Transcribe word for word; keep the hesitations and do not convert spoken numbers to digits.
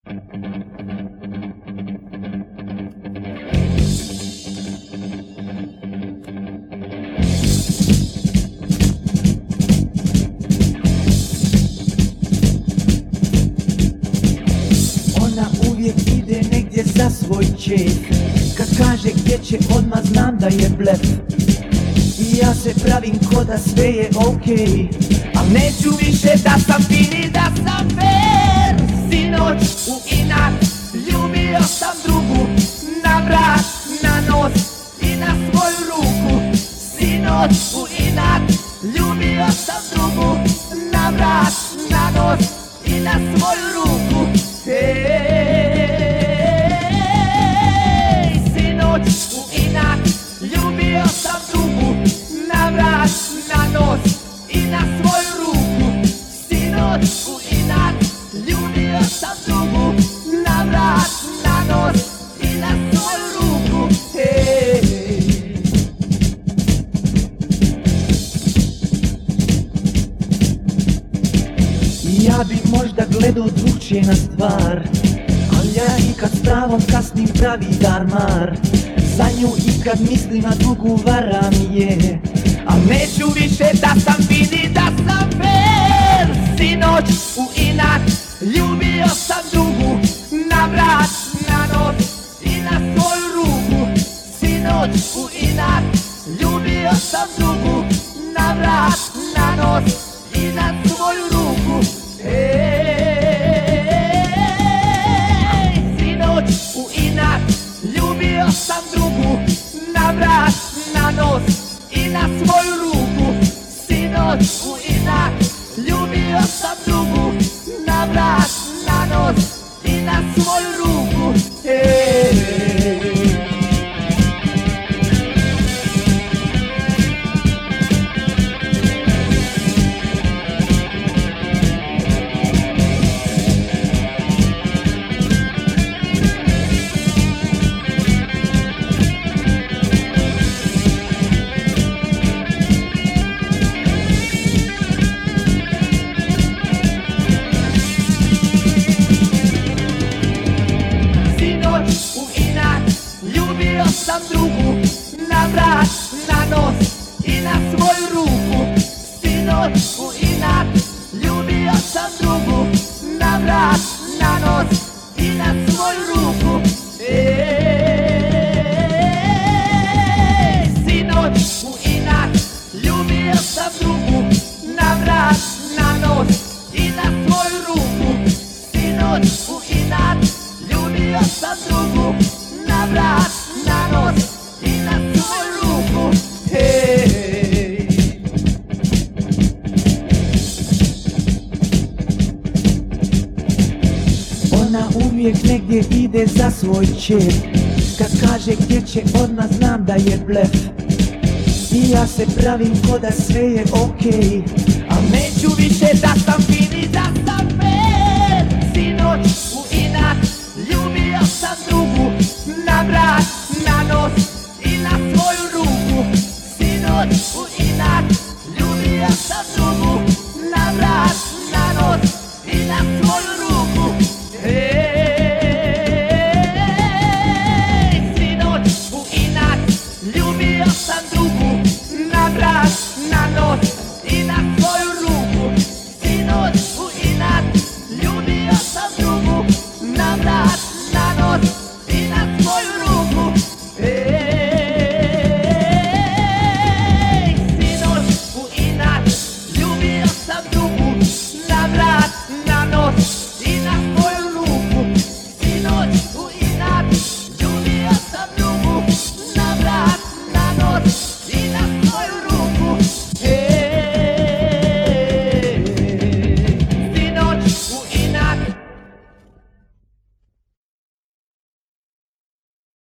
Ona uvijek ide negdje za svoj čef. Kad kaže gdje će, odmah znam da je blef. I ja se pravim ko da sve je okej, al neću više da sam fin i da sam fair. Sinoć u inat ljubio sam drugu, na vrat, na nos i na svoju ruku. Sinoć u inat ljubio sam drugu, na vrat, na nos i na svoju ruku. Hej, sinoć u inat ljubio sam drugu, na vrat, na nos i na svoju ruku. Sinoć u inat ljubio sam drugu, na vrat, na nos i na svoju ruku. Hej. Ja bi možda gledao drugčije na stvar, al ja i kad s pravom kasnim pravi darmar. Za nju i kad mislim na drugu varam je, al neću više da sam fin i da sam fair. Sinoć u inat ljubio sam drugu, na vrat, na nos i na svoju ruku. Sinoć u inat ljubio sam drugu, na vrat, na nos i na svoju ruku. Ej, sinoć u inat ljubio sam drugu, na vrat, na nos i na svoju ruku. Sinoć u inat ljubio sam drugu, na vrat, na nos i na svoju ruku. Ej. Ljubio sam drugu, na vrat, na nos i na svoju ruku. Sinoć u inat ljubio sam drugu, na vrat, na nos i na svoju ruku. Ej, sinoć u inat ljubio sam drugu, na vrat, na nos i na svoju ruku. Sinoć u inat ljubio sam drugu, na vrat, na nos i na svoju ruku. Hej. Ona uvijek negdje ide za svoj čep. Kad kaže gdje će, odmah znam da je blef. I ja se pravim ko da sve je okej, al neću više da sam fin